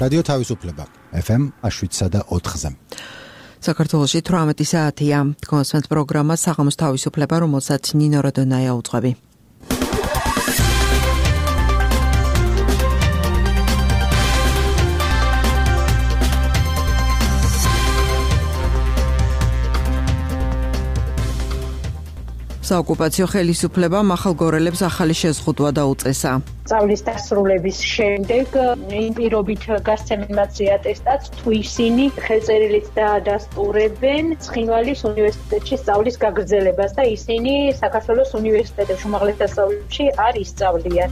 რადიო თავისუფლება FM 7.4-ზე. საქართველოში 18 საათია. კონსვენთ პროგრამა საღამოს თავისუფლება, რომელსაც ნინო როდონაია უძღვები. საოკუპაციო ხელისუფლებამ ახალგორელებს ახალი შეზღუდვა დაუწესა. სწავლის დასრულების შემდეგ იმ პირობით გასცემენ მათზე ატესტატს, თუ ისინი ხელწერილით დაადასტურებენ ცხინვალის უნივერსიტეტში სწავლის გაგრძელებას და ისინი საქართველოს უნივერსიტეტებში უმაღლეს სასწავლებლებში არ ისწავლიან.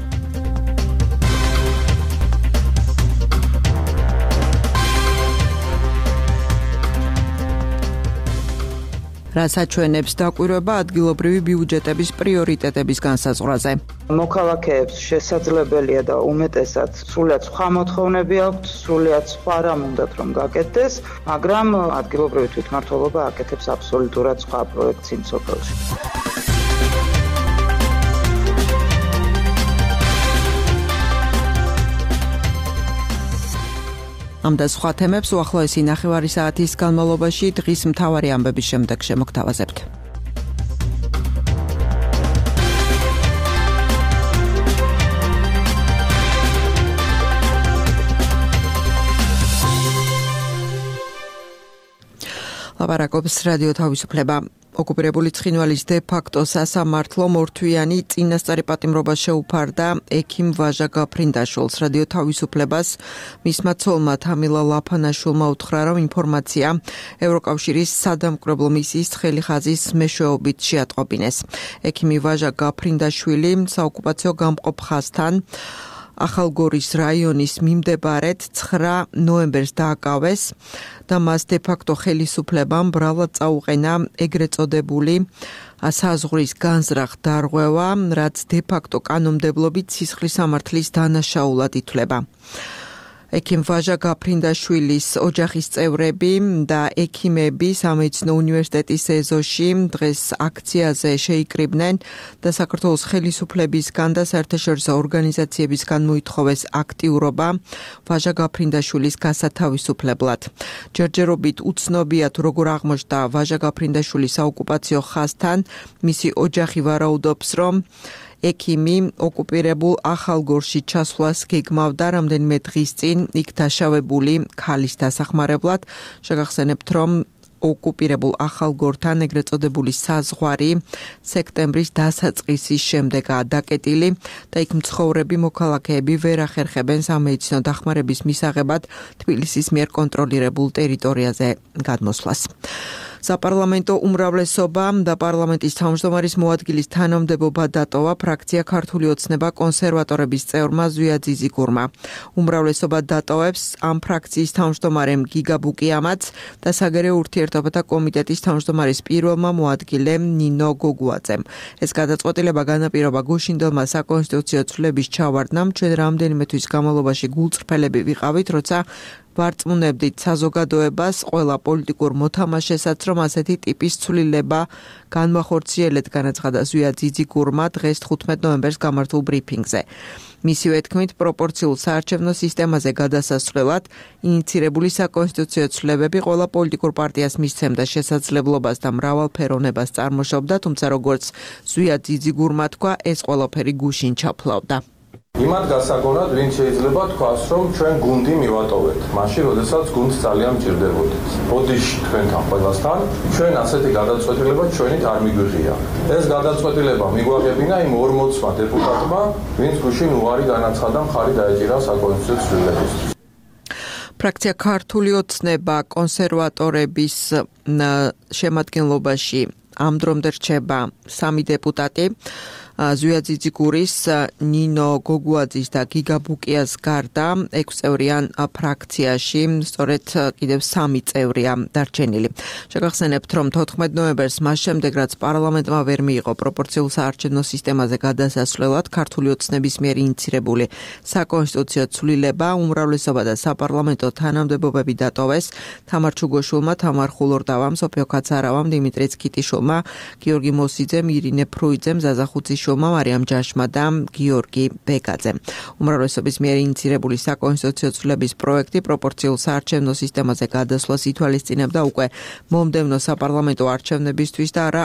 რაც აჩვენებს დაკვირვება ადგილობრივი ბიუჯეტების პრიორიტეტების განსაზღვრაზე. მოქალაქეებს შესაძლებელია და უმეტესად სრულიად სხვა მოთხოვნები აქვთ, სრულიად სხვა რამ უნდათ რომ გაკეთდეს, მაგრამ ადგილობრივი თვითმმართველობა აკეთებს აბსოლუტურად სხვა პროექტს იმ სოფელში. ამ და სხვა თემებს უახლოესი ნახევარი საათის განმავლობაში დღის მთავარი ამბების შემდეგ შემოგთავაზებთ. ლაპარაკობს რადიო თავისუფლება. ოკუპირებული ცხინვალის დე-ფაქტო სასამართლო მორთვიანი წინასწარი პატიმრობა შეუფარდა ექიმ ვაჟა გაფრინდაშვილს. რადიო თავისუფლებას მისმა ცოლმა თამილა ლაფანაშვილმა უთხრა, რომ ინფორმაცია ევროკავშირის სადამკვირვებლო მისიის ცხელი ხაზის მეშვეობით შეატყობინეს. ექიმი ვაჟა გაფრინდაშვილი საოკუპაციო გამყოფ ხაზთან ახალგორის რაიონის მიმდებარედ 9 ნოემბერს დააკავეს და მას დე-ფაქტო ხელისუფლებამ ბრალად წაუყენა ეგრეთ წოდებული საზღვრის განზრახ დარღვევა, რაც დე-ფაქტო კანონმდებლობით სისხლის სამართლის დანაშაულად ითვლება. ექიმ ვაჟა გაფრინდაშვილის ოჯახის წევრები და ექიმები სამედიცინო უნივერსიტეტის ეზოში დღეს აქციაზე შეიკრიბნენ და საქართველოს ხელისუფლებისგან და საერთაშორისო ორგანიზაციებისგან მოითხოვეს აქტიურობა ვაჟა გაფრინდაშვილის გასათავისუფლებლად. ჯერჯერობით უცნობია თუ როგორ აღმოჩნდა ვაჟა გაფრინდაშვილის საოკუპაციო ხაზთან. მისი ოჯახი ვარაუდობს, რომ ექიმი ოკუპირებულ ახალგორში ჩასვლას გეგმავდა რამდენიმე დღის წინ იქ დაშავებული ქალის დასახმარებლად. შეგახსენებთ, რომ ოკუპირებულ ახალგორთან ეგრეთ წოდებული საზღვარი სექტემბრის დასაწყისის შემდეგაა დაკეტილი და იქ მცხოვრები მოქალაქეები ვერ ახერხებენ სამედიცინო დახმარების მისაღებად თბილისის მიერ კონტროლირებულ ტერიტორიაზე გადმოსვლას. საპარლამენტო უმრავლესობა და პარლამენტის თავმჯდომარის მოადგილის თანამდებობა დატოვა ფრაქცია ქართული ოცნება კონსერვატორების წევრმა ზვია ძიზიგურმა. უმრავლესობა დატოვებს ამ ფრაქციის თავმჯდომარემ გიგა ბუკიამაც და საგარეო ურთიერთობათა კომიტეტის თავმჯდომარის პირველმა მოადგილემ ნინო გოგუაძემ. ეს გადაწყვეტილება განაპირობა გუშინდელმა საკონსტიტუციო ცვლილების ჩავარდნამ. ჩვენ რამდენიმე თვის განმავლობაში გულწრფელები ვიყავით, როცა ვარწმუნებდით საზოგადოებას, ყველა პოლიტიკურ მოთამაშესაც, რომ ასეთი ტიპის ცვლილება განმახორციელეთ, განაცხადა ზვია ძიძიგურმა დღეს 15 ნოემბერს გამართულ ბრიფინგზე. მისივე თქმით, პროპორციულ საარჩევნო სისტემაზე გადასასვლელად ინიცირებული საკონსტიტუციო ცვლილებები ყველა პოლიტიკურ პარტიას მისცემდა შესაძლებლობას და მრავალფეროვნებას წარმოშობდა, თუმცა როგორც ზვია ძიძიგურმა თქვა, ეს ყველაფერი გუშინ ჩაფლავდა. იმად გასაგონად, ვინც შეიძლება თქვას, რომ ჩვენ გუნდი მივატოვეთ. მაშინ, როდესაც გუნდს ძალიან მჭირდებოდეთ. ბოდიში თქვენთან ყველასთან, ჩვენ ასეთი გადაწყვეტილება ჩვენით არ მიგვიღია. ეს გადაწყვეტილება მიგვაღებინა იმ 40 დეპუტატმა, ვინც გუშინ უარი განაცხადა მხარი დაეჭირა საკონსტიტუციო ცვლილებისთვის. ფრაქცია ქართული ოცნება კონსერვატორების შემადგენლობაში ამ დრომდე რჩება 3 დეპუტატი. ზვია ძიძიგურის, ნინო გოგუაძის და გიგა ბუკიას გარდა 6 წევრიან ფრაქციაში სწორედ კიდევ 3 წევრია დარჩენილი. შეგახსენებთ, რომ 14 ნოემბერს მას შემდეგ, რაც პარლამენტმა ვერ მიიღო პროპორციულ საარჩევნო სისტემაზე გადასასვლელად ქართული ოცნების მიერ ინიცირებული საკონსტიტუციო ცვლილება, უმრავლესობა და საპარლამენტო თანამდებობები დატოვეს თამარ ჩუგოშვილმა, თამარ ხულორდავამ, სოფიო კაცარავამ, დიმიტრი წკიტიშვილმა, გიორგი მოსიძემ, ირინე ფრუიძემ, ზაზა ხუციშვილმა ივანიშვილმა, მარიამ ჯაშმა და გიორგი ბეკაძემ. უმრავლესობის მიერ ინიცირებული საკონსტიტუციო ცვლილების პროექტი პროპორციულ საარჩევნო სისტემაზე გადასვლას ითვალისწინებდა უკვე მომდევნო საპარლამენტო არჩევნებისთვის და არა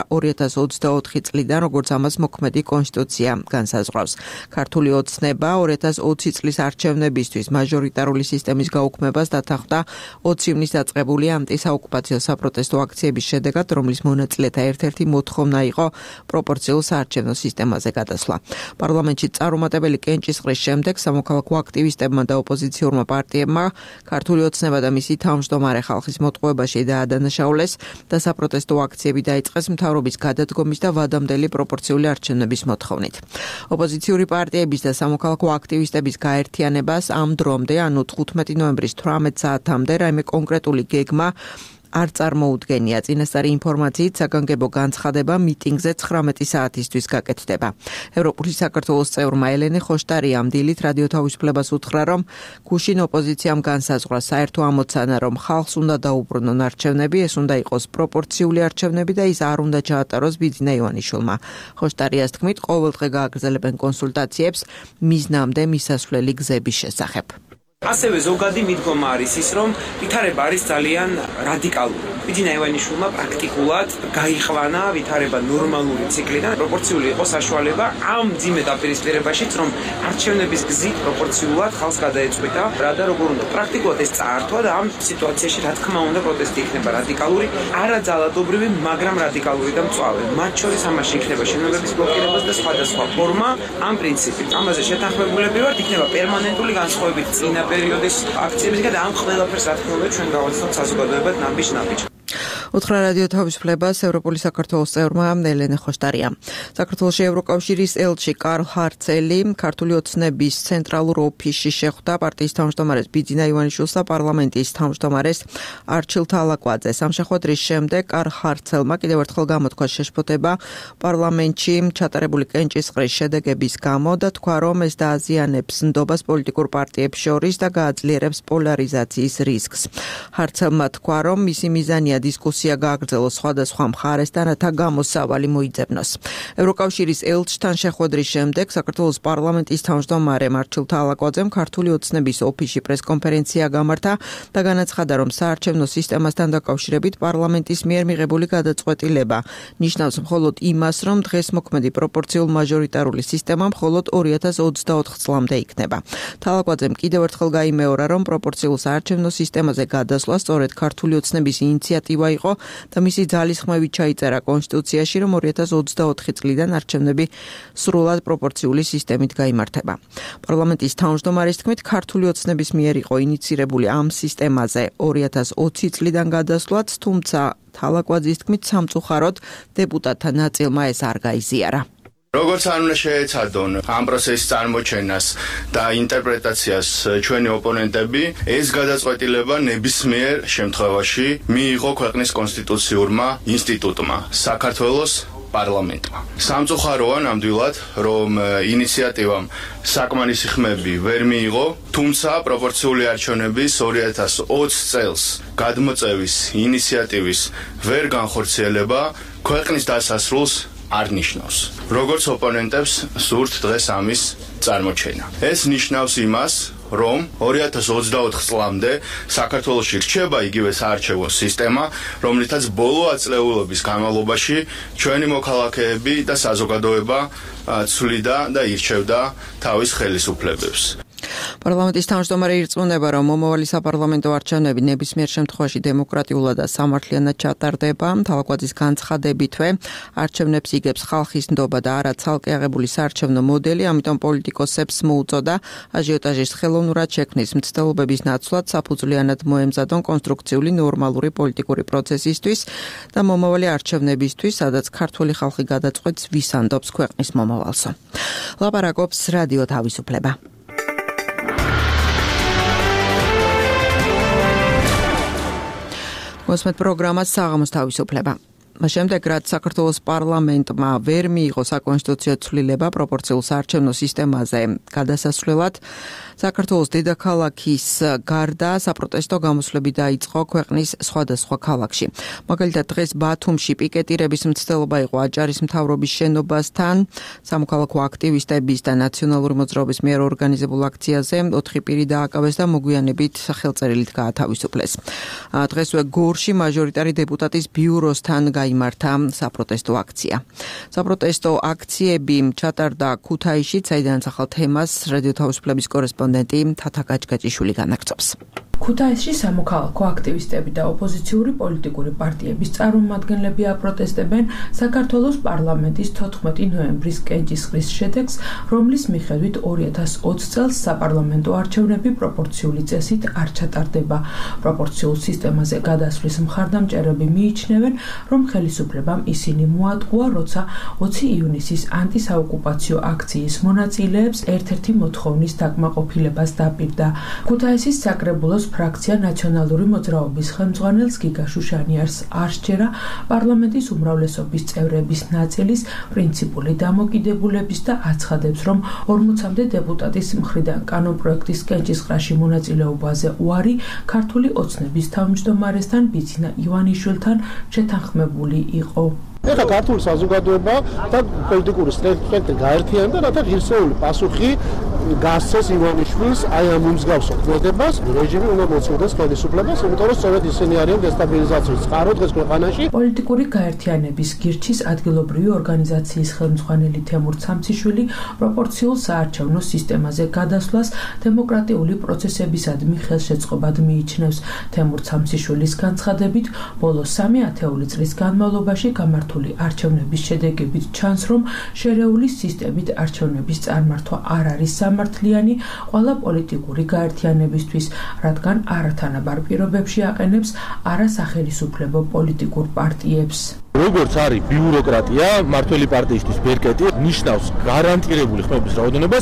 2024 წლიდან, როგორც ამას მოქმედი კონსტიტუცია განსაზღვრავს. ქართული ოცნება 2020 წლის არჩევნებისთვის მაჟორიტარული სისტემის გაუქმებას დათანხმდა 20 ივნისს დაწყებული ანტისაოკუპაციო საპროტესტო აქციების შედეგად, რომლის მონაწილეთა ერთ-ერთი მოთხოვნა იყო პროპორციულ საარჩევნო სისტემაზე გადასვლა. პარლამენტში წარუმატებელი კენჭისყრის შემდეგ სამოქალაქო აქტივისტებმა და ოპოზიციურმა პარტიებმა ქართული ოცნება და მისი თავმჯდომარე ხალხის მოტყუებაში დაადანაშაულეს და საპროტესტო აქციები დაიწყეს მთავრობის გადადგომის და ვადამდელი პროპორციული არჩევნების მოთხოვნით. ოპოზიციური პარტიების და სამოქალაქო აქტივისტების გაერთიანებას ამ დრომდე, ანუ 15 ნოემბრის 18 საათამდე რაიმე კონკრეტული გეგმა არ წარმოუდგენია. წინასწარი ინფორმაციით საგანგებო განცხადება მიტინგზე 19 საათისთვის გაკეთდება. ევროპული საქართველოს წევრმა ელენე ხოშტარიამ დილით რადიო თავისუფლებას უთხრა, რომ გუშინ ოპოზიციამ განსაზღვრა საერთო ამოცანა, რომ ხალხს უნდა დაუბრუნონ არჩევნები, ეს უნდა იყოს პროპორციული არჩევნები და ის არ უნდა ჩაატაროს ბიძინა ივანიშვილმა. ხოშტარიას თქმით, ყოველდღე გააგრძელებენ კონსულტაციებს მიზნამდე მისასვლელი გზების შესახებ. ასევე ზოგადი მიდგომა არის ის, რომ ვითარება არის ძალიან რადიკალური. ბიძინა ივანიშვილმა პრაქტიკულად გაიყვანა ვითარება ნორმალური ციკლიდან, პროპორციული იყო საშუალება ამ მძიმე დაპირისპირებაშიც, რომ არჩევნების გზით პროპორციულად ხალხს გადაეწყვიტა რა და როგორ უნდა. პრაქტიკულად ეს წაართვა და ამ სიტუაციაში რა თქმა უნდა პროტესტი იქნება რადიკალური, არაძალადობრივი, მაგრამ რადიკალური და მწვავე. მათ შორის ამაში იქნება შენობების ბლოკირება და სხვადასხვა ფორმა. ამ პრინციპით ამაზე შეთანხმებულები ვართ, იქნება პერმანენტული განსხვავებით წინა პერიოდის აქციებისგან და ამ ყველაფერს რა თქმა უნდა ჩვენ გავაცნობთ საზოგადოებად ნაბიჯ-ნაბიჯ. უთხრა რადიო თავისუფლებას ევროპული საქართველოს წევრმა ელენე ხოშტარიამ. საქართველოში ევროკავშირის ელჩი კარლ ჰარცელი ქართული ოცნების ცენტრალურ ოფისში შეხვდა პარტიის თავმჯდომარეს ბიძინა ივანიშვილს და პარლამენტის თავმჯდომარეს არჩილ თალაკვაძეს. ამ შეხვედრის შემდეგ კარლ ჰარცელმა კიდევ ერთხელ გამოთქვა შეშფოთება პარლამენტში ჩატარებული კენჭისყრის შედეგების გამო და თქვა, რომ ეს დააზიანებს ნდობას პოლიტიკურ პარტიებს შორის და გააძლიერებს პოლარიზაციის რისკს. ჰარცელმა თქვა, რომ მისი მიზანია დისკუსია გააგრძელოს სხვადასხვა მხარესთან, რათა გამოსავალი მოიძებნოს. ევროკავშირის ელჩთან შეხვედრის შემდეგ საქართველოს პარლამენტის თავმჯდომარემ არჩილ თალაკვაძემ ქართული ოცნების ოფისში პრესკონფერენცია გამართა და განაცხადა, რომ საარჩევნო სისტემასთან დაკავშირებით პარლამენტის მიერ მიღებული გადაწყვეტილება ნიშნავს მხოლოდ იმას, რომ დღეს მოქმედი პროპორციულ მაჟორიტარული სისტემა მხოლოდ 2024 წლამდე იქნება. თალაკვაძემ კიდევ ერთხელ გაიმეორა, რომ პროპორციულ საარჩევნო სისტემაზე გადასვლა სწორედ ქართული ოცნების ინიციატივა იყო და მისი ძალისხმევით ჩაიწერა კონსტიტუციაში, რომ 2024 წლიდან არჩევნები სრულად პროპორციული სისტემით გაიმართება. პარლამენტის თავმჯდომარის თქმით, ქართული ოცნების მიერ იყო ინიცირებული ამ სისტემაზე 2020 წლიდან გადასვლაც, თუმცა თალაკვაძის თქმით, სამწუხაროდ დეპუტატთა ნაწილმა ეს არ გაიზიარა. როგორც არ უნდა შეეცადონ ამ პროცესის წარმოჩენას და ინტერპრეტაციას ჩვენი ოპონენტები, ეს გადაწყვეტილება ნებისმიერ შემთხვევაში მიიღო ქვეყნის კონსტიტუციურმა ინსტიტუტმა, საქართველოს პარლამენტმა. სამწუხაროა ნამდვილად, რომ ინიციატივამ საკმარისი ხმები ვერ მიიღო, თუმცა პროპორციული არჩევნების 2020 წელს გადმოწევის ინიციატივის ვერ განხორციელება ქვეყნის დასასრულს არ ნიშნავს. როგორც ოპონენტებს სურთ დღეს ამის წარმოჩენა. ეს ნიშნავს იმას, რომ 2024 წლამდე საქართველოში რჩება იგივე საარჩევნო სისტემა, რომლითაც ბოლო აწლეულობის განმავლობაში ჩვენი მოქალაქეები და საზოგადოება ცვლიდა და ირჩევდა თავის ხელისუფლებებს. პარლამენტის თავმჯდომარე ირწმუნება, რომ მომავალი საპარლამენტო არჩევნები ნებისმიერ შემთხვევაში დემოკრატიულად და სამართლიანად ჩატარდება. თალაკვაძის განცხადებითვე არჩევნებს იგებს ხალხის ნდობა და არა ცალკე აღებული საარჩევნო მოდელი, ამიტომ პოლიტიკოსებს მოუწოდა აჟიოტაჟის ხელოვნურად შექმნის მცდელობების ნაცვლად საფუძვლიანად მოემზადონ კონსტრუქციული ნორმალური პოლიტიკური პროცესისთვის და მომავალი არჩევნებისთვის, სადაც ქართული ხალხი გადაწყვეტს, ვის ანდობს ქვეყნის მომავალსო. ლაპარაკობს რადიო თავისუფლება. მოსმეთ პროგრამას საღამოს თავისუფლება. შემდეგ, რაც საქართველოს პარლამენტმა ვერ მიიღო საკონსტიტუციო ცვლილება პროპორციულ საარჩევნო სისტემაზე გადასასვლელად საქართველოს დედაქალაქის გარდა საპროტესტო გამოსვლები დაიწყო ქვეყნის სხვადასხვა ქალაქში. მაგალითად, დღეს ბათუმში პიკეტირების მცდელობა იყო აჭარის მთავრობის შენობასთან. სამოქალაქო აქტივისტების და ნაციონალური მოძრაობის მიერ ორგანიზებულ აქციაზე 4 პირი დააკავეს და მოგვიანებით ხელწერილით გაათავისუფლეს. დღესვე გორში მაჟორიტარი დეპუტატის ბიუროსთან გაიმართა საპროტესტო აქცია. საპროტესტო აქციები ჩატარდა ქუთაისში, საიდანაც ახალ თემას რადიო თავისუფლების კორესპონდენტი თათა გაჭგაჭიშვილი განაგრძობს. ქუთაისში სამოქალაქო აქტივისტები და ოპოზიციური პოლიტიკური პარტიების წარმომადგენლები აპროტესტებენ საქართველოს პარლამენტის 14 ნოემბრის კენჭისყრის შედეგს, რომლის მიხედვით 2020 წელს საპარლამენტო არჩევნები პროპორციული წესით არ ჩატარდება. პროპორციულ სისტემაზე გადასვლის მხარდამჭერები მიიჩნევენ, რომ ხელისუფლებამ ისინი მოატყუა, როცა 20 ივნისის ანტისაოკუპაციო აქციის მონაწილეებს ერთ-ერთი მოთხოვნის დაკმაყოფილებას დაპირდა. ქუთაისის საკრებულოს ფრაქცია ნაციონალური მოძრაობის ხელმძღვანელს გიგა შუშანიარს არ სჯერა პარლამენტის უმრავლესობის წევრების ნაწილის პრინციპული დამოკიდებულების და აცხადებს, რომ 40-მდე დეპუტატის მხრიდან კანონპროექტის კენჭისყრაში მონაწილეობაზე უარი ქართული ოცნების თავმჯდომარესთან ბიძინა ივანიშვილთან შეთანხმებული იყო. ეხლა ქართული საზოგადოება და პოლიტიკური სპექტრი გაერთიანდა, რათა ღირსეული პასუხი გასცეს ივანიშვილს აი ამ მსგავს ქმედებას. რეჟიმი უნდა მოწმდეს ხელისუფლებას, იმიტომ რომ სწორედ ისინი არიან დესტაბილიზაციის წყარო დღეს ქვეყანაში. პოლიტიკური გაერთიანების გირჩის ადგილობრივი ორგანიზაციის ხელმძღვანელი თემურ ცამციშვილი პროპორციულ საარჩევნო სისტემაზე გადასვლას დემოკრატიული პროცესებისადმი ხელშეწყობად მიიჩნევს. თემურ ცამციშვილის განცხადებით, ბოლო 3 ათეული წლის განმავლობაში გამართული არჩევნების შედეგებით ჩანს, რომ შერეული სისტემით არჩევნების წარმართვა არ არის სამართლიანი ყველა პოლიტიკური გაერთიანებისთვის, რადგან არათანაბარ პირობებში აყენებს არასახელისუფლებო პოლიტიკურ პარტიებს. როგორც არის ბიუროკრატია, მართველი პარტიისთვის ბერკეტი ნიშნავს გარანტირებული ხმების რაოდენობას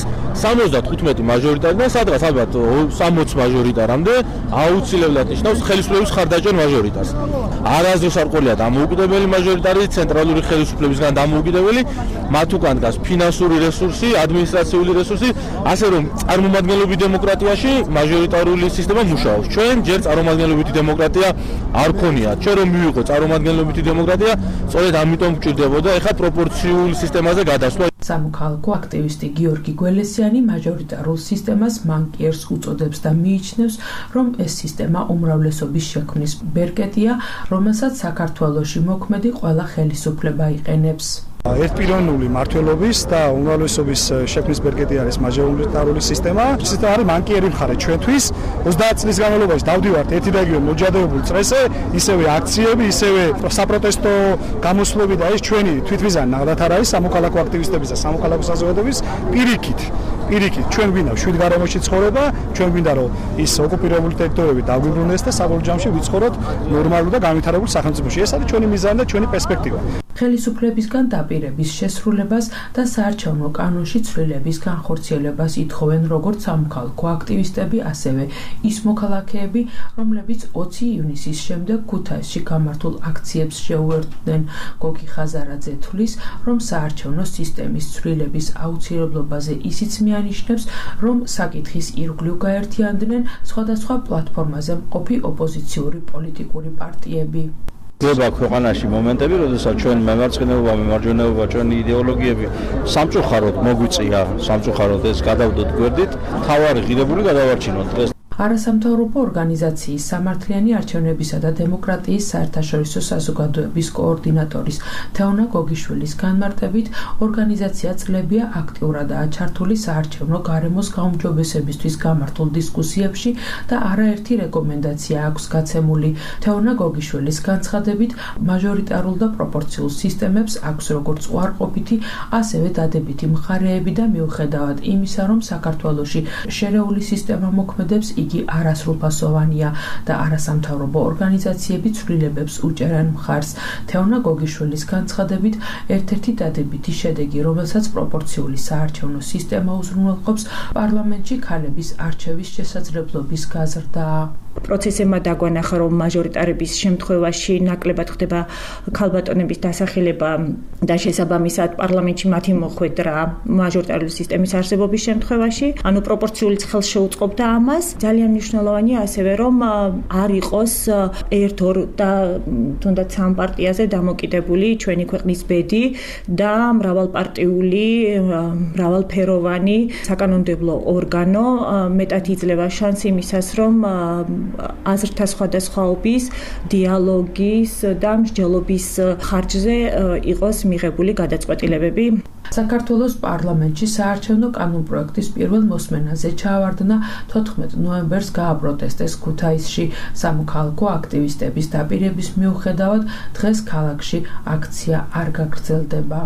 75 მაჟორიტარიდან სადღაც ალბათ 60 მაჟორიტარამდე აუცილებლად ნიშნავს ხელისუფლების ხარდაჭერ მაჟორიტარს. არასდროს არ ყოლია დამოუკიდებელი მაჟორიტარი, ცენტრალური ხელისუფლებისგან დამოუკიდებელი, მათ უკან დგას ფინანსური რესურსი, ადმინისტრაციული რესურსი, ასე რომ წარმომადგენლობითი დემოკრატიაში მაჟორიტარული სისტემა მუშაობს. ჩვენ ჯერ წარმომადგენლობითი დემოკრატია არ ქონიათ. ჩვენ რომ მივიღო წარმომადგენლობითი დემოკრატია, სწორედ ამიტომ გვჭირდებოდა ეხლა პროპორციულ სისტემაზე გადასვლა. სამოქალაქო აქტივისტი გიორგი გველესიანი მაჟორიტარულ სისტემას მანკიერს უწოდებს და მიიჩნევს, რომ ეს სისტემა უმრავლესობის შექმნის ბერკეტია, რომელსაც საქართველოში მოქმედი ყველა ხელისუფლება იყენებს. ერთპიროვნული მმართველობის და უმრავლესობის შექმნის ბერკეტი არის მაჟორიტარული სისტემა. სისტემა არის მანკიერი მხარე ჩვენთვის. 30 წლის განმავლობაში დავდივართ ერთი რეგიონი მოჯადებული წრესე, ისევე აქციები, ისევე საპროტესტო გამოსვლები და ეს ჩვენი თვითმიზანი ნახდათ არ არის სამოქალაქო აქტივისტების და სამოქალაქო საზოგადოების პირიქით ჩვენ გვინდა შვიდ გარემოში ცხოვრება, ჩვენ გვინდა რომ ის ოკუპირებული ტერიტორიები დაგვიბრუნდეს და საბოლოო ჯამში ვიცხოვროთ ნორმალურ და განვითარებულ სახელმწიფოში. ეს არის ჩვენი მიზანი და ჩვენი პერსპექტივა. ხელისუფლებისგან დაპირების შესრულებას და საარჩევნო კანონში ცვლილების განხორციელებას ითხოვენ როგორც სამოქალაქო აქტივისტები, ასევე ის მოქალაქეები, რომლებიც 20 ივნისის შემდეგ ქუთაისში გამართულ აქციებს შეუერთდნენ. გოგი ხაზარაძე თვლის, რომ საარჩევნო სისტემის ცვლილების აუცილებლობაზე ისიც მიანიშნებს, რომ საკითხის ირგვლივ გაერთიანდნენ სხვადასხვა პლატფორმაზე მყოფი ოპოზიციური პოლიტიკური პარტიები. ხდება ქვეყანაში მომენტები, როდესაც ჩვენ მემარცხენეობა, მემარჯვენეობა, ჩვენი იდეოლოგიები სამწუხაროდ მოგვიწია, სამწუხაროდ ეს გადავდოთ გვერდით, თავარი ღირებული გადავარჩინოთ დღეს. არასამთავრობო ორგანიზაციის სამართლიანი არჩევნებისა და დემოკრატიის საერთაშორისო საზოგადოების კოორდინატორის თეონა გოგიშვილის განმარტებით, ორგანიზაცია წლებია აქტიურადაა ჩართული საარჩევნო გარემოს გაუმჯობესებისთვის გამართულ დისკუსიებში და არაერთი რეკომენდაცია აქვს გაცემული. თეონა გოგიშვილის განცხადებით, მაჟორიტარულ და პროპორციულ სისტემებს აქვს როგორც უარყოფითი, ასევე დადებითი მხარეები და მიუხედავად იმისა, რომ საქართველოში შერეული სისტემა მოქმედებს, იგი არასრულფასოვანია და არასამთავრობო ორგანიზაციები ცვლილებებს უჭერენ მხარს. თეონა გოგიშვილის განცხადებით, ერთ-ერთი დადებითი შედეგი, რომელსაც პროპორციული საარჩევნო სისტემა უზრუნველყოფს, პარლამენტში ქალების არჩევის შესაძლებლობის გაზრდაა. პროცესებმა დაგვანახა, რომ მაჟორიტარების შემთხვევაში ნაკლებად ხდება ქალბატონების დასახელება და შესაბამისად პარლამენტში მათი მოხვედრა მაჟორიტარული სისტემის არსებობის შემთხვევაში, ანუ პროპორციულიც ხელს შეუწყობდა ამას. ძალიან მნიშვნელოვანია ასევე, რომ არ იყოს ერთ-ორ და თუნდაც სამ პარტიაზე დამოკიდებული ჩვენი ქვეყნის ბედი და მრავალპარტიული, მრავალფეროვანი საკანონმდებლო ორგანო მეტად იძლევა შანსი იმისას, რომ აზრთა სხვადასხვაობის, დიალოგის და მსჯელობის ხარჯზე იყოს მიღებული გადაწყვეტილებები. საქართველოს პარლამენტში საარჩევნო კანონპროექტის პირველ მოსმენაზე ჩაავარდნა 14 ნოემბერს გააპროტესტეს ქუთაისში. სამოქალაქო აქტივისტების დაპირების მიუხედავად დღეს ქალაქში აქცია არ გაგრძელდება.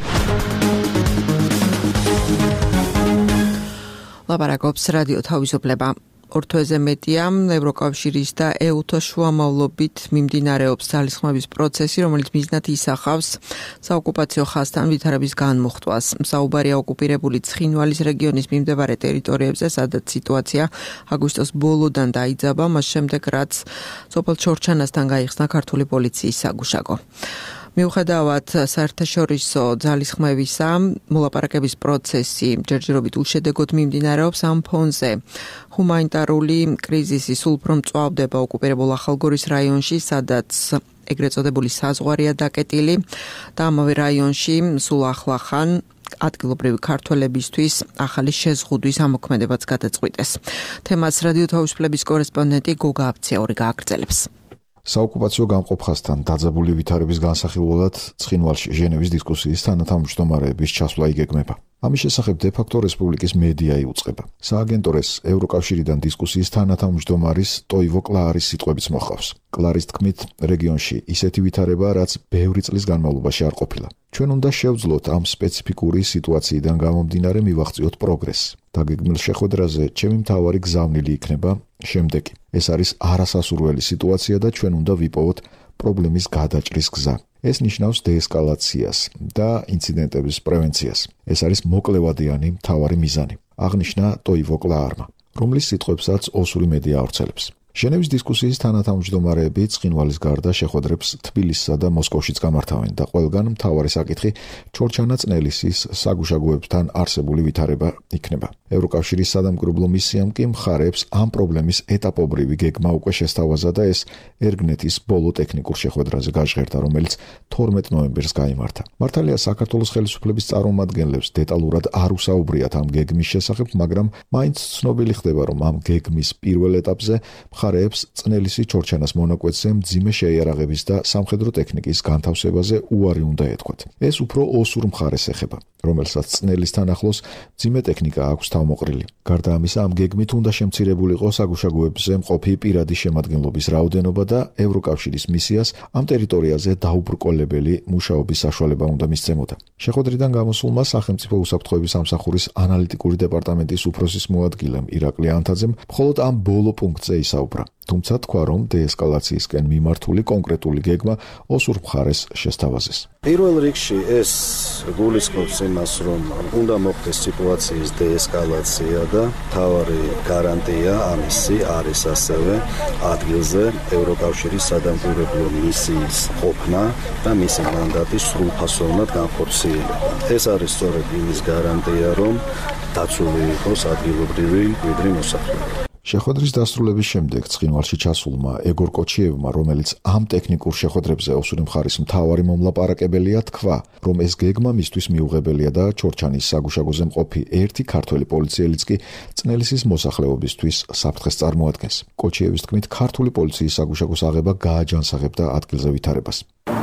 ლაპარაკობს რადიო თავისუფლება. ორთვეზე მეტია ევროკავშირის და EUTO შუამავლობით მიმდინარეობს ძალისხმების პროცესი, რომელიც მიზნად ისახავს საოკუპაციო ხაზთან ვითარების განმუხტვას. საუბარია ოკუპირებული ცხინვალის რეგიონის მიმდებარე ტერიტორიებზე, სადაც სიტუაცია აგვისტოს ბოლოდან დაიძაბა, მას შემდეგ რაც სოფელ ჩორჩანასთან გაიხსნა ქართული პოლიციის საგუშაგო. მიუხედავად საერთაშორისო ძალისხმევისა, მოლაპარაკების პროცესი ჯერჯერობით უშედეგოდ მიმდინარეობს ამ ფონზე. ჰუმანიტარული კრიზისი სულ უფრო მწვავდება ოკუპირებულ ახალგორის რაიონში, სადაც ეგრეთ წოდებული საზღვარია დაკეტილი და ამავე რაიონში სულ ახლახან ადგილობრივი ქართველებისთვის ახალი შეზღუდვის ამოქმედებაც გადაწყვიტეს. თემას რადიო თავისუფლების კორესპონდენტი გოგა აფციაური გააგრძელებს. საოკუპაციო გამყოფხასთან დაძაბული ვითარების განსახილველად ცხინვალში ჟენევის დისკუსიის თანათავმჯდომარეების ჩასვლა იგეგმება. ამის შესახებ დე-ფაქტო რესპუბლიკის მედია იუწყება. სააგენტორეს ევროკავშირიდან დისკუსიის თანათავმჯდომარის ტოივო კლარის სიტყვებიც მოჰყავს. კლარის თქმით, რეგიონში ისეთი ვითარება, რაც ბევრი წლის განმავლობაში არ ყოფილა. ჩვენ უნდა შევძლოთ ამ სპეციფიკური სიტუაციიდან გამომდინარე მივაღწიოთ პროგრესს. დაგეგმილ შეხვედრაზე ჩემი მთავარი გზავნილი იქნება შემდეგი. ეს არის არასასურველი სიტუაცია და ჩვენ უნდა ვიპოვოთ პრობლემის გადაჭრის გზა. ეს ნიშნავს დეესკალაციას და ინციდენტების პრევენციას. ეს არის მოკლევადიანი მთავარი მიზანი. აღნიშნა ტოივო კლარმა, რომლის სიტყვებსაც ოსური მედია ავრცელებს. ჟენევის დისკუსიის თანათავმჯდომარეები ცხინვალის გარდა შეხვედრებს თბილისსა და მოსკოვშიც გამართავენ და ყველგან მთავარი საკითხი ჩორჩანა წნელისის საგუშაგოებთან არსებული ვითარება იქნება. ევროკავშირის სადამკვირვებლო მისიამ კი მხარებს ამ პრობლემის ეტაპობრივი გეგმა უკვე შესთავაზა და ეს ერგნეთის ბოლო ტექნიკურ შეხვედრაზე გაჟღერდა, რომელიც 12 ნოემბერს გაიმართა. მართალია საქართველოს ხელისუფლების წარმომადგენლებს დეტალურად არ უსაუბრიათ ამ გეგმის შესახებ, მაგრამ მაინც ცნობილი ხდება, რომ ამ გეგმის პირველ ეტაპზე მხარეებს წნელისი ჩორჩანას მონაკვეთზე მძიმე შეიარაღების და სამხედრო ტექნიკის განთავსებაზე უარი უნდა ეთქვათ. ეს უფრო ოსურ მხარეს ეხება, რომელსაც წნელისთან ახლოს მძიმე ტექნიკა აქვს თავმოყრილი. გარდა ამისა, ამ გეგმით უნდა შემცირებულიყო საგუშაგოებზე მყოფი პირადი შემადგენლობის რაოდენობა და ევროკავშირის მისიას ამ ტერიტორიაზე დაუბრკოლებელი მუშაობის საშუალება უნდა მისცემოდა. შეხვედრიდან გამოსულმა სახელმწიფო უსაფრთხოების სამსახურის ანალიტიკური დეპარტამენტის უფროსის მოადგილემ ირაკლი ანთაძემ მხოლოდ ამ ბოლო პუნქტზე ისაუბრა. თუმცა თქვა, რომ დეესკალაციისკენ მიმართული კონკრეტული გეგმა ოსურ მხარეს შესთავაზეს. პირველ რიგში ეს გულისხმობს იმას, რომ უნდა მოხდეს სიტუაციის დეესკალაცია და მთავარი გარანტია ამისი არის ასევე ადგილზე ევროკავშირის სადამკვირვებლო მისიის ყოფნა და მისი მანდატის სრულფასოვნად განხორციელება. ეს არის სწორედ იმის გარანტია, რომ დაცული იყოს ადგილობრივი მკვიდრი მოსახლეობა. შეხვედრის დასრულების შემდეგ ცხინვალში ჩასულმა ეგორ კოჩიევმა, რომელიც ამ ტექნიკურ შეხვედრებზე ოსური მხარის მთავარი მომლაპარაკებელია, თქვა, რომ ეს გეგმა მისთვის მიუღებელია და ჩორჩანის საგუშაგოზე მყოფი ერთი ქართველი პოლიციელიც კი წნელისის მოსახლეობისთვის საფრთხეს წარმოადგენს. კოჩიევის თქმით, ქართული პოლიციის საგუშაგოს აღება გააჯანსაღებდა ადგილზე ვითარებას.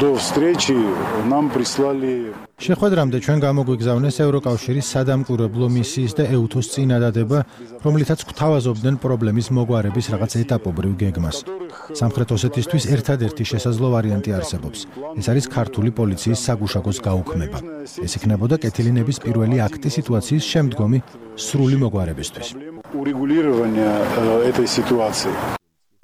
შეხვედრამდე ჩვენ გამოგვიგზავნეს ევროკავშირის სადამკვირვებლო მისიის და EUTO-s წინადადება, რომლითაც გვთავაზობდნენ პრობლემის მოგვარების რაღაც ეტაპობრივ გეგმას. სამხრეთ ოსეთისთვის ერთადერთი შესაძლო ვარიანტი არსებობს. ეს არის ქართული პოლიციის საგუშაგოს გაუქმება. ეს იქნებოდა კეთილინების პირველი აქტი სიტუაციის შემდგომი სრული მოგვარებისთვის.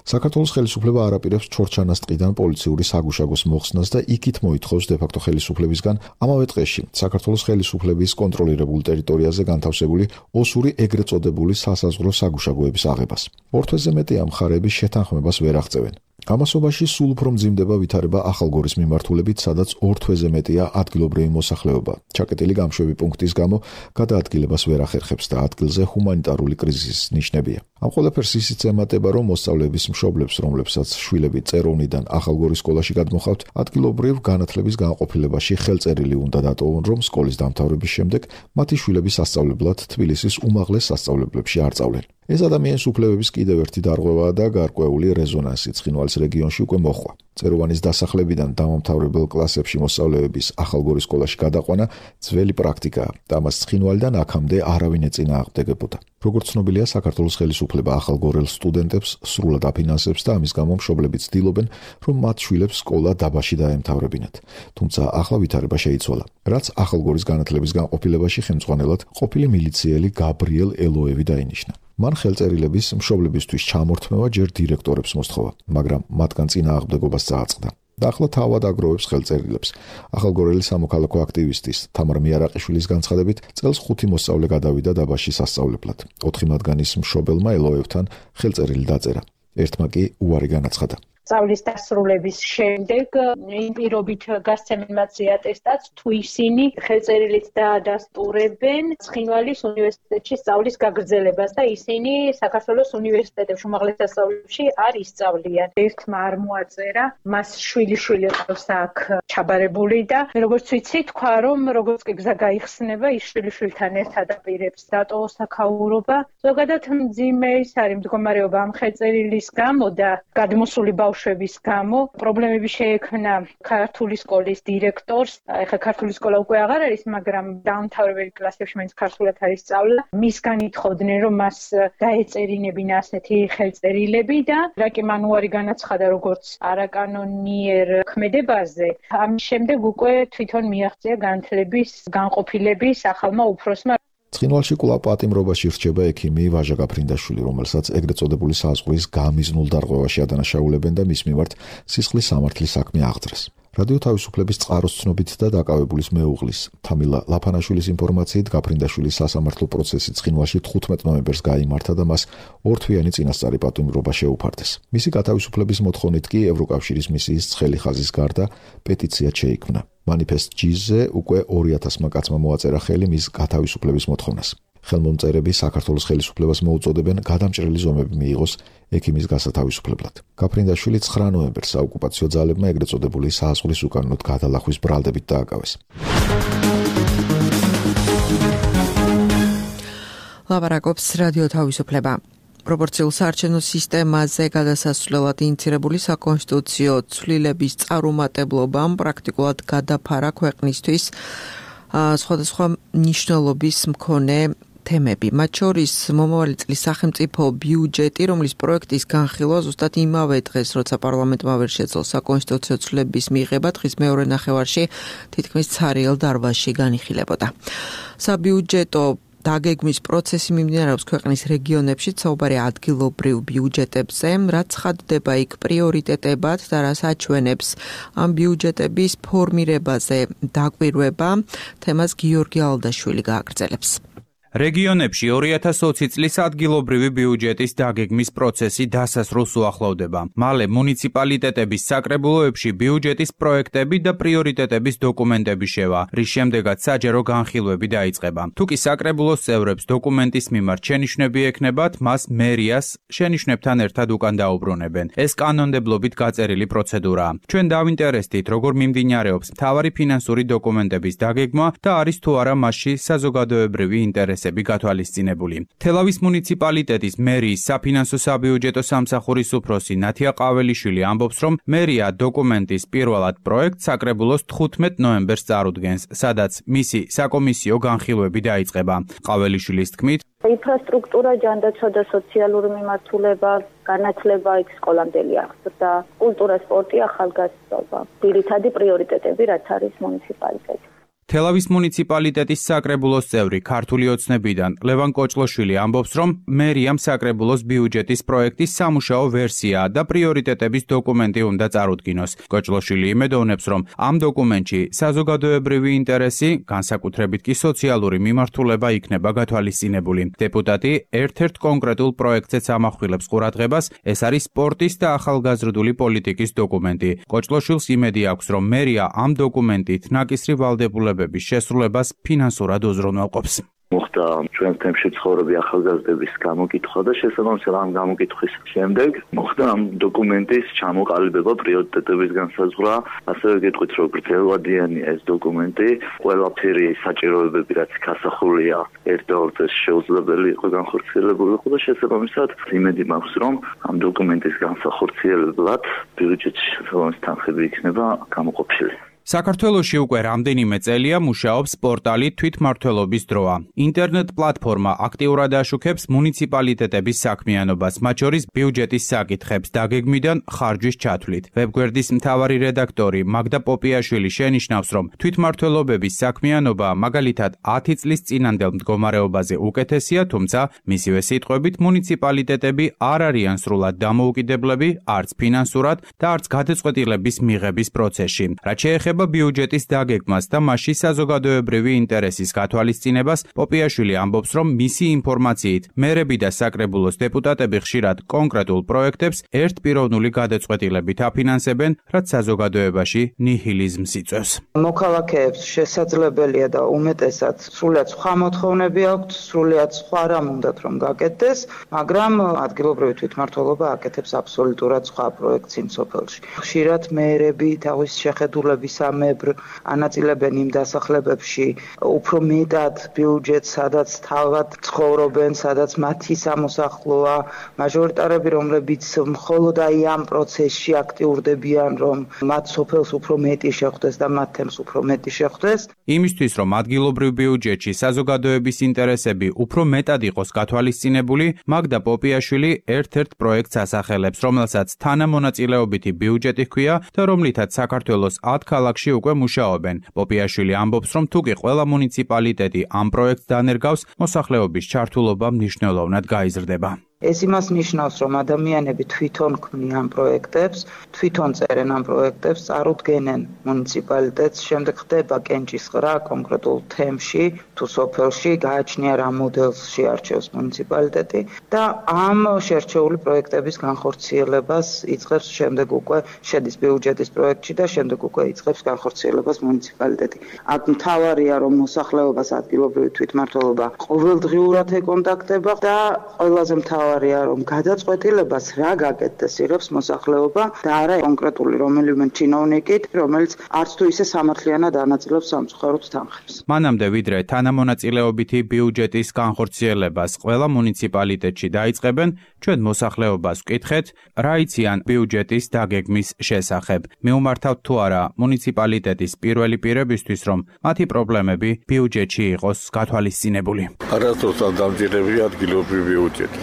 საქართველოს ხელისუფლება არაპირებს ჩორჩანას ტყიდან პოლიციური საგუშაგოს მოხსნას და იქით მოითხოვს დე-ფაქტო ხელისუფლებისგან ამავე დღეში საქართველოს ხელისუფლების კონტროლირებულ ტერიტორიაზე განთავსებული ოსური ეგრეთ წოდებული სასაზღვრო საგუშაგოების აღებას. ორ თვეზე მეტია მხარეები შეთანხმებას ვერ აღწევენ. ამასობაში სულ უფრო მძიმდება ვითარება ახალგორის მიმართულებით, სადაც ორ თვეზე მეტია ადგილობრივი მოსახლეობა. ჩაკეტილი გამშვები პუნქტის გამო გადაადგილებას ვერ ახერხებს და ადგილზე ჰუმანიტარული კრიზისის ნიშნებია. ამ ყველაფერს ისიც ემატება, რომ მოსწავლეების მშობლებს, რომლებსაც შვილები წეროვნიდან ახალგორის სკოლაში გადმოჰყავთ, ადგილობრივ განათლების განყოფილებაში ხელწერილი უნდა დატოვონ, რომ სკოლის დამთავრების შემდეგ მათი შვილები სასწავლებლად თბილისის უმაღლეს სასწავლებლებში არ სწავლენ. ეს ადამიანის უფლებების კიდევ ერთი დარღვევაა და გარკვეული რეზონანსი ცხინვალის რეგიონში უკვე მოხდა. წეროვანის დასახლებიდან დამამთავრებელ კლასებში მოსწავლეების ახალგორის სკოლაში გადაყვანა ძველი პრაქტიკაა და მას ცხინვალიდან აქამდე არავინ ეწინააღმდეგებოდა. როგორც ცნობილია, საქართველოს ხელისუფლება ახალგორელ სტუდენტებს სრულად აფინანსებს და ამის გამო მშობლები ცდილობენ, რომ მათ შვილებს სკოლა დაბაში დაემთავრებინათ. თუმცა ახლა ვითარება შეიცვალა, რაც ახალგორის განათლების განყოფილებაში ხელმძღვანელად ყოფილი მილიციელი გაბრიელ ელოევი დაინიშნა. მან ხელწერილების მშობლებისთვის ჩამორთმევა ჯერ დირექტორებს მოსთხოვა, მაგრამ მათგან წინააღმდეგობას წააწყდა. და ახლა თავად აგროვებს ხელწერილებს. ახალგორელი სამოქალაქო აქტივისტის თამარ მიარაყიშვილის განცხადებით, წელს 5 მოსწავლე გადავიდა დაბაში სასწავლებლად. 4 მათგანის მშობელმა ელოევთან ხელწერილი დაწერა. ერთმა კი უარი განაცხადა. სწავლის დასრულების შემდეგ იმ პირობით გასცემენ მათზე ატესტატს, თუ ისინი ხელწერილით დაადასტურებენ ცხინვალის უნივერსიტეტში სწავლის გაგრძელებას და ისინი საქართველოს უნივერსიტეტებში უმაღლეს სასწავლებლებში არ ისწავლიან. ერთმა არ მოაწერა, მას შვილი ყავს აქ ჩაბარებული და როგორც ვიცი, თქვა რომ როგორც კი გზა გაიხსნება, ის შვილთან ერთად აპირებს დატოვო საქაურობა. ზოგადად მძიმე ის არის მდგომარეობა ამ ხელწერილის გამო და გადმოსული ბავშვების გამო პრობლემები შეექმნა ქართული სკოლის დირექტორს. ეხლა ქართული სკოლა უკვე აღარ არის, მაგრამ დაამთავრებელი კლასებში მაინც ქართულად არის სწავლა. მისგან ითხოვდნენ, რომ მას დაეწერინებინა ასეთი ხელწერილები და რაკი მან უარი განაცხადა როგორც არაკანონიერ ქმედებაზე. ამის შემდეგ უკვე თვითონ მიაღწია განათლების განყოფილების ახალმა უფროსმა. ცხინვალში კვლავ პატიმრობაში რჩება ექიმი ვაჟა გაფრინდაშვილი, რომელსაც ეგრეთ წოდებული საზღვრის გამიზნულ დარღვევაში ადანაშაულებენ და მის მიმართ სისხლის სამართლის საქმე აღძრეს. რადიო თავისუფლების წყაროს ცნობით და დაკავებულის მეუღლის თამილა ლაფანაშვილის ინფორმაციით, გაფრინდაშვილის სასამართლო პროცესი ცხინვალში 15 ნოემბერს გაიმართა და მას ორთვიანი წინასწარი პატიმრობა შეუფარდეს. მისი გათავისუფლების მოთხოვნით კი ევროკავშირის მისიის ცხელი ხაზის გარდა პეტიცია შეიქმნა. Manifest G-ზე უკვე 2000-მა კაცმა მოაწერა ხელი მის გათავისუფლების მოთხოვნას. ხელმომწერები საქართველოს ხელისუფლებას მოუწოდებენ გადამჭრელი ზომები მიიღოს ექიმის გასათავისუფლებლად. გაფრინდაშვილი 9 ნოემბერს საოკუპაციო ძალებმა ეგრეთ წოდებული საზღვრის უკანონოდ გადალახვის ბრალდებით დააკავეს. ლაპარაკობს რადიო თავისუფლება. პროპორციულ საარჩევნო სისტემაზე გადასასვლელად ინიცირებული საკონსტიტუციო ცვლილების წარუმატებლობამ პრაქტიკულად გადაფარა ქვეყნისთვის სხვადასხვა მნიშვნელობის მქონე თემები. მათ შორის მომავალი წლის სახელმწიფო ბიუჯეტი, რომლის პროექტის განხილვა ზუსტად იმავე დღეს, როცა პარლამენტმა ვერ შეძლო საკონსტიტუციო ცვლილების მიღება, დღის მეორე ნახევარში თითქმის ცარიელ დარბაზში განიხილებოდა. საბიუჯეტო დაგეგმვის პროცესი მიმდინარეობს ქვეყნის რეგიონებში, საუბარი ადგილობრივ ბიუჯეტებზე, რაც ხადდება იქ პრიორიტეტებად და რაც აჩვენებს ამ ბიუჯეტების ფორმირებაზე დაკვირვება. თემას გიორგი ალდაშვილი გააგრძელებს. რეგიონებში 2020 წლის ადგილობრივი ბიუჯეტის დაგეგმის პროცესი დასასრულს უახლოვდება. მალე მუნიციპალიტეტების საკრებულოებში ბიუჯეტის პროექტები და პრიორიტეტების დოკუმენტები შევა, რის შემდეგაც საჯარო განხილვები დაიწყება. თუკი საკრებულოს წევრებს დოკუმენტის მიმართ შენიშვნები ექნებათ, მას მერიას შენიშვნებთან ერთად უკან დაუბრუნებენ. ეს კანონმდებლობით გაწერილი პროცედურაა. ჩვენ დავინტერესდით, როგორ მიმდინარეობს მთავარი ფინანსური დოკუმენტების დაგეგმა და არის თუ არა მასში საზოგადოებრივი ინტერესები გათვალისწინებული. თელავის მუნიციპალიტეტის მერიის საფინანსო საბიუჯეტო სამსახურის უფროსი ნათია ყაველიშვილი ამბობს, რომ მერია დოკუმენტის პირველად პროექტს საკრებულოს 15 ნოემბერს წარუდგენს, სადაც მისი საკომისიო განხილვები დაიწყება. ყაველიშვილის თქმით, ინფრასტრუქტურა, ჯანდაცვა და სოციალური მიმართულება, განათლება, იქ სკოლამდელი აღზრდა, კულტურა, სპორტი, ახალგაზრდობა. ძირითადი პრიორიტეტები, რაც არის მუნიციპალიტეტი. თელავის მუნიციპალიტეტის საკრებულოს წევრი ქართული ოცნებიდან ლევან კოჭლოშვილი ამბობს, რომ მერიამ საკრებულოს ბიუჯეტის პროექტის სამუშაო ვერსია და პრიორიტეტების დოკუმენტი უნდა წარუდგინოს. კოჭლოშვილი იმედოვნებს, რომ ამ დოკუმენტში საზოგადოებრივი ინტერესი, განსაკუთრებით კი სოციალური მიმართულება იქნება გათვალისწინებული. დეპუტატი ერთ-ერთ კონკრეტულ პროექტზეც ამახვილებს ყურადღებას, ეს არის სპორტის და ახალგაზრდული პოლიტიკის დოკუმენტი. კოჭლოშვილს იმედი აქვს, რომ მერია ამ დოკუმენტით ნაკისრი ვალდებულებების შესრულებას ფინანსურად უზრუნველყოფს. მოხდა ჩვენ თემში ცხოვრები ახალგაზრდების გამოკითხვა და შესაბამისად ამ გამოკითხვის შემდეგ მოხდა ამ დოკუმენტის ჩამოყალიბება, პრიორიტეტების განსაზღვრა, ასევე გეტყვით, რომ გრძელვადიანი ეს დოკუმენტი, ყველაფერი საჭიროებები, რაც გასახულია ერთ-ერთ შეუძლებელი იყო განხორციელებულიყო და შესაბამისად იმედი მაქვს, რომ ამ დოკუმენტის განსახორციელებლად ბიუჯეტში შესაბამისი თანხები იქნება გამოყოფილი. საქართველოში უკვე რამდენიმე წელია მუშაობს პორტალი თვითმმართველობის დროა. ინტერნეტ პლატფორმა აქტიურად აშუქებს მუნიციპალიტეტების საქმიანობას, მათ შორის ბიუჯეტის საკითხებს დაგეგმვიდან ხარჯვის ჩათვლით. ვებგვერდის მთავარი რედაქტორი მაგდა პოპიაშვილი შენიშნავს, რომ თვითმმართველობების საქმიანობა მაგალითად 10 წლის წინანდელ მდგომარეობაზე უკეთესია, თუმცა მისივე სიტყვებით მუნიციპალიტეტები არ არიან სრულად დამოუკიდებლები, არც ფინანსურად და არც გადაწყვეტილების მიღების პროცესში. რაც შეეხება ბიუჯეტის დაგეგმას და მასში საზოგადოებრივი ინტერესის გათვალისწინებას, პოპიაშვილი ამბობს, რომ მისი ინფორმაციით მერები და საკრებულოს დეპუტატები ხშირად კონკრეტულ პროექტებს ერთპიროვნული გადაწყვეტილებით აფინანსებენ, რაც საზოგადოებაში ნიჰილიზმს იწვევს. მოქალაქეებს შესაძლებელია და უმეტესად სრულიად სხვა მოთხოვნები აქვთ, სრულიად სხვა რამ უნდათ რომ გაკეთდეს, მაგრამ ადგილობრივი თვითმმართველობა აკეთებს აბსოლუტურად სხვა პროექტს იმ სოფელში. ხშირად მერები თავის შეხედულების ამებრ ანაწილებენ იმ დასახლებებში უფრო მეტად ბიუჯეტს, სადაც თავად ცხოვრობენ, სადაც მათი სამოსახლოა, მაჟორიტარები, რომლებიც მხოლოდ აი ამ პროცესში აქტიურდებიან, რომ მათ სოფელს უფრო მეტი შეხვდეს და მათ თემს უფრო მეტი შეხვდეს. იმისთვის, რომ ადგილობრივ ბიუჯეტში საზოგადოების ინტერესები უფრო მეტად იყოს გათვალისწინებული, მაგდა პოპიაშვილი ერთ-ერთ პროექტს ასახელებს, რომელსაც თანამონაწილეობითი ბიუჯეტი ჰქვია და რომლითაც საქართველოს 10 ქალაქში უკვე მუშაობენ. პოპიაშვილი ამბობს, რომ თუკი ყველა მუნიციპალიტეტი ამ პროექტს დანერგავს, მოსახლეობის ჩართულობა მნიშვნელოვნად გაიზრდება. ეს იმას ნიშნავს, რომ ადამიანები თვითონ ქმნიან პროექტებს, თვითონ წერენ ამ პროექტებს, წარუდგენენ მუნიციპალიტეტს, შემდეგ ხდება კენჭისყრა კონკრეტულ თემში, თუ სოფელში გააჩნია რა მოდელს შეარჩევს მუნიციპალიტეტი და ამ შერჩეული პროექტების განხორციელებას იწყებს შემდეგ უკვე შედის ბიუჯეტის პროექტში და შემდეგ უკვე იწყებს განხორციელებას მუნიციპალიტეტი. აქ მთავარია, რომ მოსახლეობას ადგილობრივი თვითმმართველობა ყოველდღიურად ეკონტაქტება და ყველაზე მთავარია, რომ გადაწყვეტილებას რა გაკეთდეს იღებს მოსახლეობა და არა კონკრეტული რომელიმე ჩინოვნიკით, რომელიც არც თუ ისე სამართლიანად ანაწილებს სამწუხაროდ თანხებს. მანამდე ვიდრე თანამონაწილეობითი ბიუჯეტის განხორციელებას ყველა მუნიციპალიტეტში დაიწყებენ, ჩვენ მოსახლეობას ვკითხეთ, რა იციან ბიუჯეტის დაგეგმის შესახებ. მიუმართავთ თუ არა მუნიციპალიტეტის პირველი პირებისთვის, რომ მათი პრობლემები ბიუჯეტში იყოს გათვალისწინებული. არასდროს არ დამჯერებია ადგილობრივი ბიუჯეტი.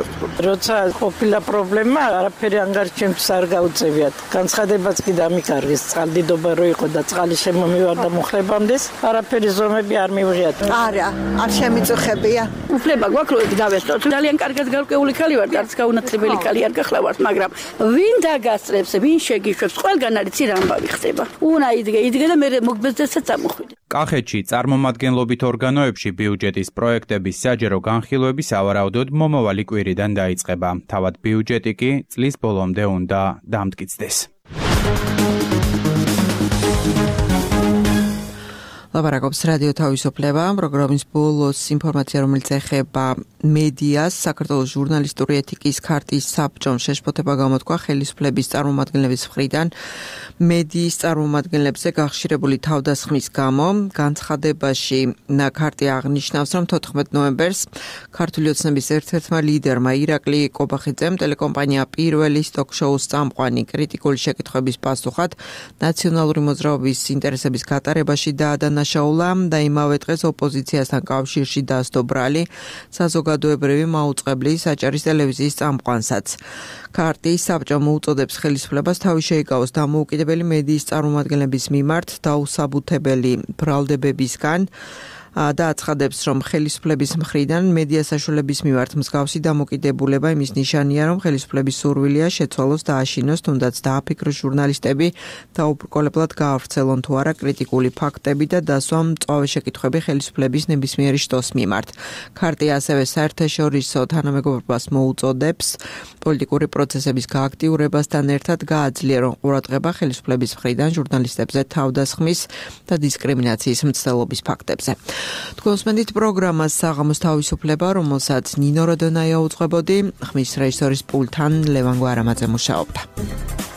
როცა ყოფილა პრობლემა, არაფერი ანგარიშებს არ გაუწევიათ. განცხადებაც კი დამიკარგეს, წყალდიდობა რო იყო და წყალი შემომივარდა მუხლებამდეს, არაფერი ზომები არ მივიღიათ. არა, არ შემიწუხებია. უფლება გვაქვს რომ დავესწროთ. ძალიან კარგად გარკვეული ქალი ვარ, არც გაუნათლებელი ქალი არ გახლავართ, მაგრამ ვინ დაგასწრებს, ვინ შეგიშვებს, ყველგან არის ცირ ამბავი ხდება. უნდა იდგე და მე მოგბეზდესაც ამოხვიდე. კახეთში წარმომადგენლობით ორგანოებში ბიუჯეტის პროექტების საჯერო განხილვები სავარაუდოდ მომავალი კვირიდან დაიწყება. თავად ბიუჯეტი კი წლის ბოლომდე უნდა დამტკიცდეს. ლაპარაკობს რადიო თავისუფლება, პროგრამის ბოლოს ინფორმაცია, რომელიც ეხება მედიას, საქართველოს ჟურნალისტური ეთიკის ქარტის საბჭომ შეშფოთება გამოთქვა ხელისუფლების წარმომადგენლების მხრიდან მედიის წარმომადგენლებზე გახშირებული თავდასხმის გამო. განცხადებაში ქარტი აღნიშნავს, რომ 14 ნოემბერს ქართული ოცნების ერთ-ერთმა ლიდერმა ირაკლი კობახიძემ ტელეკომპანია პირველის ტოქ-შოუს წამყვანი კრიტიკული შეკითხვების პასუხად ნაციონალური მოძრაობის ინტერესების გატარებაში დაადანა დანაშაულა და იმავე დღეს ოპოზიციასთან კავშირში დასდო ბრალი საზოგადოებრივი მაუწყებლის საჭარის ტელევიზიის წამყვანსაც. ქარტიის საბჭომ უწოდებს ხელისუფლებას თავი შეიკავოს დამოუკიდებელი მედიის წარმომადგენლების მიმართ დაუსაბუთებელი ბრალდებებისგან და აცხადებს, რომ ხელისუფლების მხრიდან მედია საშუალების მიმართ მსგავსი დამოკიდებულება იმის ნიშანია, რომ ხელისუფლების სურვილია შეცვალოს და აშინოს, თუნდაც დააფიქროს ჟურნალისტები და უბრკოლებლად გაავრცელონ თუ არა კრიტიკული ფაქტები და დასვამ მწვავე შეკითხვები ხელისუფლების ნებისმიერი შტოს მიმართ. ქარტია ასევე საერთაშორისო თანამეგობრობას მოუწოდებს პოლიტიკური პროცესების გააქტიურებასთან ერთად გააძლიერონ ყურადღება ხელისუფლების მხრიდან ჟურნალისტებზე თავდასხმის და დისკრიმინაციის მცდელობის ფაქტებზე. თქვენს მენდით პროგრამას საღამოს თავისუფლება, რომელსაც ნინო როდონაია უძღვებოდი, ხმის რეჟისორის პულტთან ლევან გვარამაძე მუშაობდა.